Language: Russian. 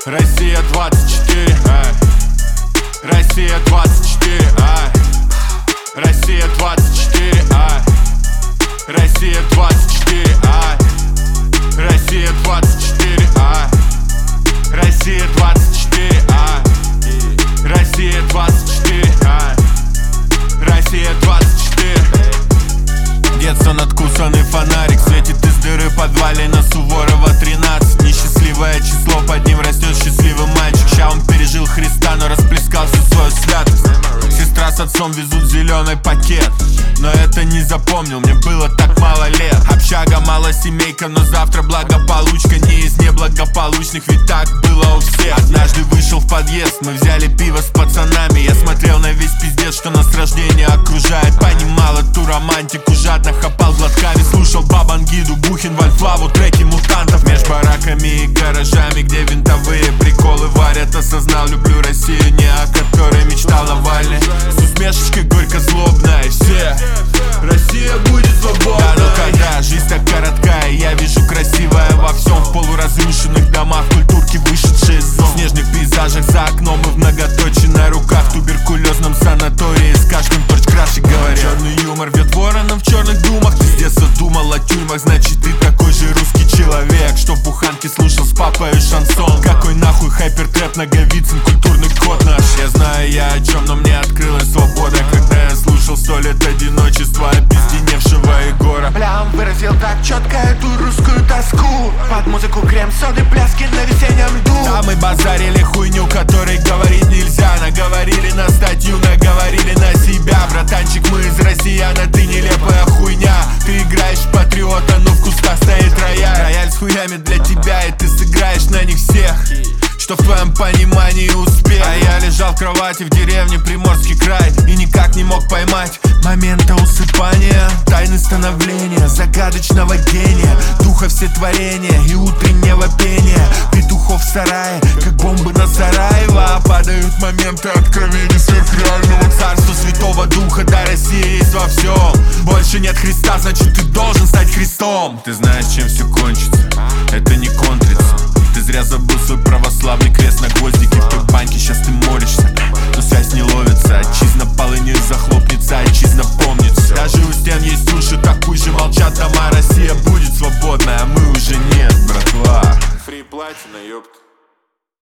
Россия 24, Россия 24, Россия 24, Россия 24, Россия 24, Россия 24, Россия 24, Россия 24. Детство надкусанный фонарик светит из дыры подвалина Суворова 13. Несчастливое число, под ним растет счастливый мальчик. Ща он пережил Христа, но расплескал всю свою святость. Сестра с отцом везут зеленый пакет, но это не запомнил, мне было так мало лет. Общага, мало семейка, но завтра благополучка. Не из неблагополучных, ведь так было у всех. Однажды вышел в подъезд, мы взяли пиво с пацанами. Я смотрел на весь пиздец, что нас с рождения окружает. Понимал эту романтику, жадно хапал глотками. Слушал Бабангиду, Бухин, Вальфлаву, треки мутантов. Меж бараками и гаражами, где винтовые приколы варят. Осознал, люблю Россию, не о которой мечтал Навальный. С усмешечкой горько-злобной все: Россия будет свободна. Да, но когда жизнь так короткая, я вижу красивое во всем. В полуразрушенных домах, культурки, вышедшие из зон. В снежных пейзажах за окном и в многоточии на руках. В туберкулезном санатории с кашком торч краше говорят. Черный юмор вьет вороном в черных думах. Ты с детства думал о тюрьмах, значит ты такой же русский человек, что в буханке слушал с папой шансон. Какой нахуй хайпертрэп, Наговицын, культурный код наш. Я знаю я о чем, но мне открылась свобода, когда я слушал 100 лет одиночества опизденевшего Егора. Плям выразил так четко эту русскую тоску. Под музыку крем-соды, пляски на весеннем льду. Да, мы базарили хуйню, которой говорить нельзя. Наговорили на статью, наговорили на себя. Братанчик, мы из россиян, а ты нелепая хуйня. Ты играешь в патриота, но в кустах стоит рояль. Рояль с хуями для тебя, и ты сыграешь на них всех, что в твоем понимании успех. А я лежал в кровати в деревне Приморский край и никак не мог поймать момента усыпания, тайны становления загадочного гения, духа всетворения и утреннего пения. Петухов в сарае, как бомбы на Сараево, падают моменты откровений сверхреального. Царство Святого Духа, да, Россия есть во всем. Больше нет Христа, значит ты должен стать Христом. Ты знаешь,